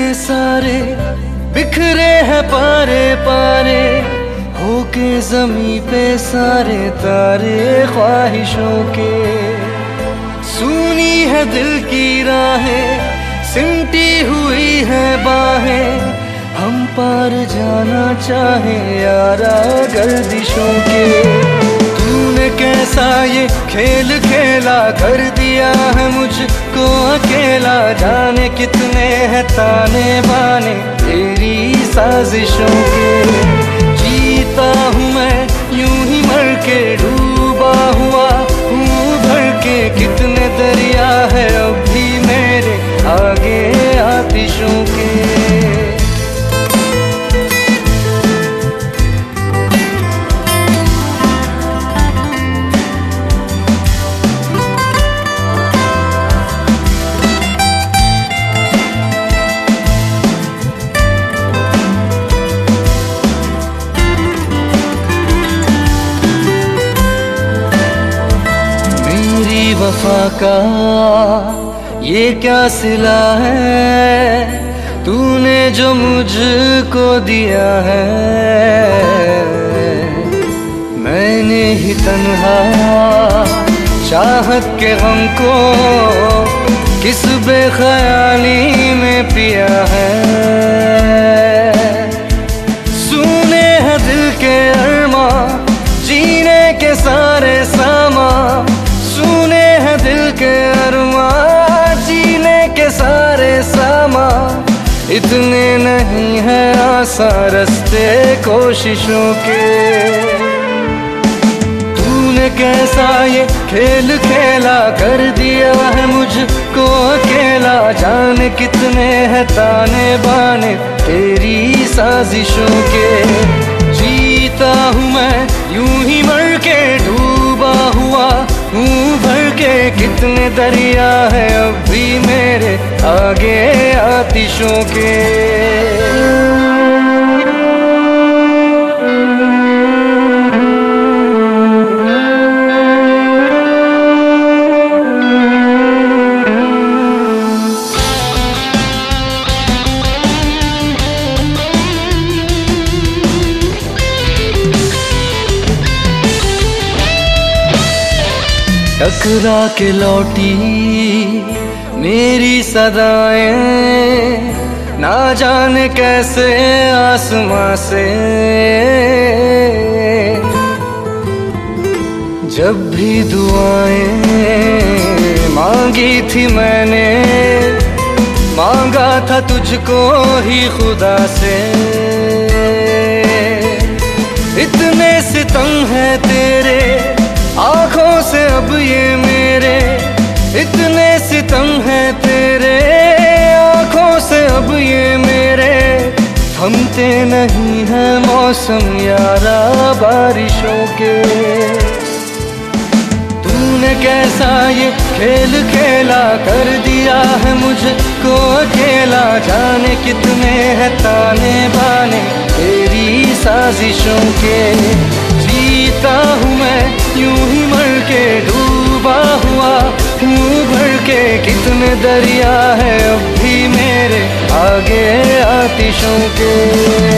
सारे बिखरे हैं पारे पारे, होके जमी पे सारे तारे ख्वाहिशों के। सुनी है दिल की राहें, सिमटी हुई है बाहें, हम पार जाना चाहे यारा गर्दिशों के। तूने कैसा ये खेल खेला, कर दिया है मुझको अकेला, जाने कितने हैं ताने बाने तेरी साजिशों के। जीता हूँ मैं यूं ही मर के, डूबा हुआ हूँ भर के, कितने दरिया है अब भी मेरे आगे आतिशों के। वफा का ये क्या सिला है, तूने जो मुझको दिया है। मैंने ही तन्हा चाहत के गम को किस बेख्याली में पिया है। सुने हैं दिल के अरमा, जीने के सारे सामा, सुने हैं दिल के अरमा, जीने के सारे सामा, इतने नहीं है आसान रास्ते कोशिशों के। तूने कैसा ये खेल खेला, कर दिया है मुझको अकेला, जाने कितने हैं ताने बाने तेरी साजिशों के। जीता हूँ मैं यूं ही मर के, डूबा हुआ हूँ भर के, कितने दरिया है अब भी मेरे आगे आतिशों के। टकरा के लौटी मेरी सदाएं, ना जाने कैसे आसमां से। जब भी दुआएं मांगी थी मैंने, मांगा था तुझको ही खुदा से। इतने सितम है तेरे आँखों से अब ये मेरे, इतने सितम है तेरे आँखों से अब ये मेरे। थमते नहीं है मौसम यारा बारिशों के। तूने कैसा ये खेल खेला, कर दिया है मुझको अकेला, जाने कितने हैं ताने बाने तेरी साजिशों के। जीता हूँ मैं यूं ही मर के, डूबा हुआ हूँ भर के, कितने दरिया है अब भी मेरे आगे आतिशों के।